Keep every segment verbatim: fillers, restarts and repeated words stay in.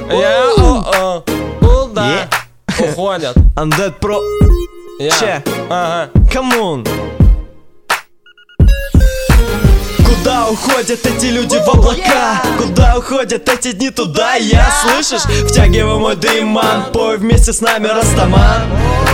Я о-о, куда уходят? Undead Pro. Че? Ага. Камон. Куда уходят эти люди в облака? Куда уходят эти дни, туда я. Слышишь? Втягивай мой дыман, пой вместе с нами Растаман.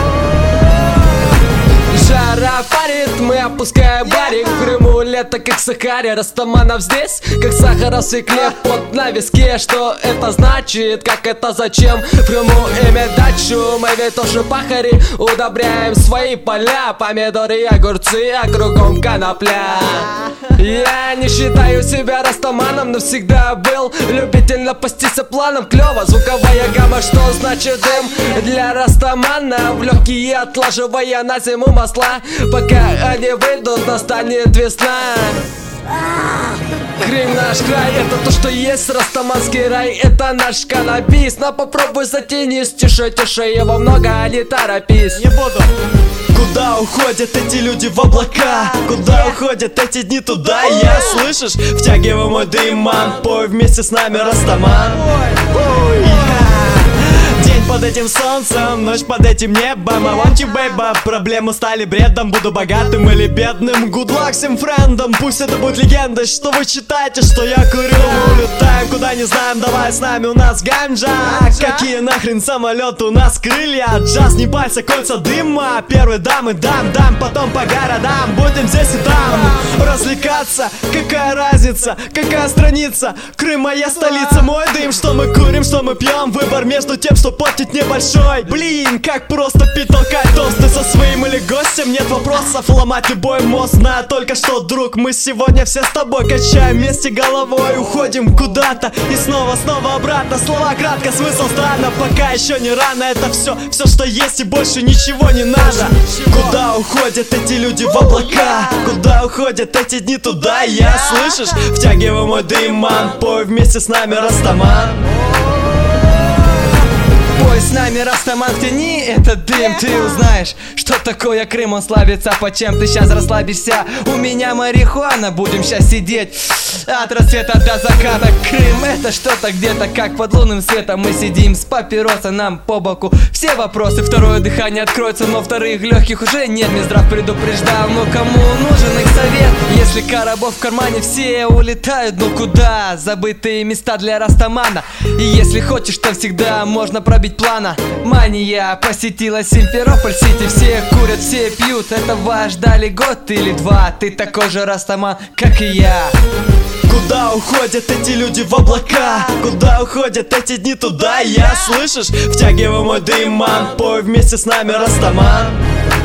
Жара парит, мы опускаем барик. В Крыму лето как в Сахаре. Растаманов здесь, как сахара в свекле. Пот на виске, что это значит? Как это зачем? В Крыму иметь дачу, мы ведь тоже пахари. Удобряем свои поля, помидоры и огурцы, а кругом конопля. Я не считаю себя растаманом, но всегда был любитель напаститься планом. Клево, звуковая гамма, что значит дым для растамана. В легкие отлаживая на зиму масла. Пока они выйдут, настанет весна. Крым наш край, это то, что есть. Растаманский рай, это наш каннабис. Но попробуй затянись, тише, тише, его много, не торопись. Не буду. Куда уходят эти люди в облака? Куда уходят эти дни, туда я. Слышишь? Втягивай мой дыман, пой вместе с нами Растаман. День под этим солнцем, ночь под этим небом. I want you, baby. Проблемы стали бредом, буду богатым или бедным. Good luck всем френдам, пусть это будет легендой. Что вы читаете, что я курю? Мы улетаем куда не знаем, давай с нами, у нас ганджа. Какие нахрен самолеты, у нас крылья. Джаз, не пальца, кольца дыма. Первые дамы, дам, дам, потом по городам. Будем здесь и там развлекаться. Какая разница, какая страница? Крым моя столица, мой дым. Что мы курим, что мы пьем, выбор между тем, что портить небольшой. Блин, как просто пить, толкать тосты со своим или гостем. Нет вопросов, ломать любой мост. Знаю только что, друг, мы сегодня все с тобой качаем вместе головой, уходим куда-то и снова, снова обратно. Слова кратко, смысл странно, пока еще не рано. Это все, все, что есть, и больше ничего не надо. Куда уходят эти люди в облака? Куда уходят эти дни, туда я. Слышишь? Втягивай мой дыман, пой вместе с нами Растаман. Пой с нами, Растаман, втяни этот дым. Ты узнаешь, что такое Крым, он славится по чем. Ты сейчас расслабишься, у меня марихуана. Будем сейчас сидеть от рассвета до заката. Крым — это что-то где-то, как под лунным светом. Мы сидим с папиросой, нам по боку все вопросы. Второе дыхание откроется, но вторых легких уже нет. Минздрав предупреждал, но кому нужен их совет? Если коробов в кармане, все улетают, ну куда? Забытые места для Растамана. И если хочешь, то всегда можно пробить плана. Мания посетила Симферополь-Сити. Все курят, все пьют, этого ждали год или два. Ты такой же Растаман, как и я. Куда уходят эти люди в облака? Куда уходят эти дни, туда я. Слышишь? Втягивай мой дыман, пой вместе с нами Растаман.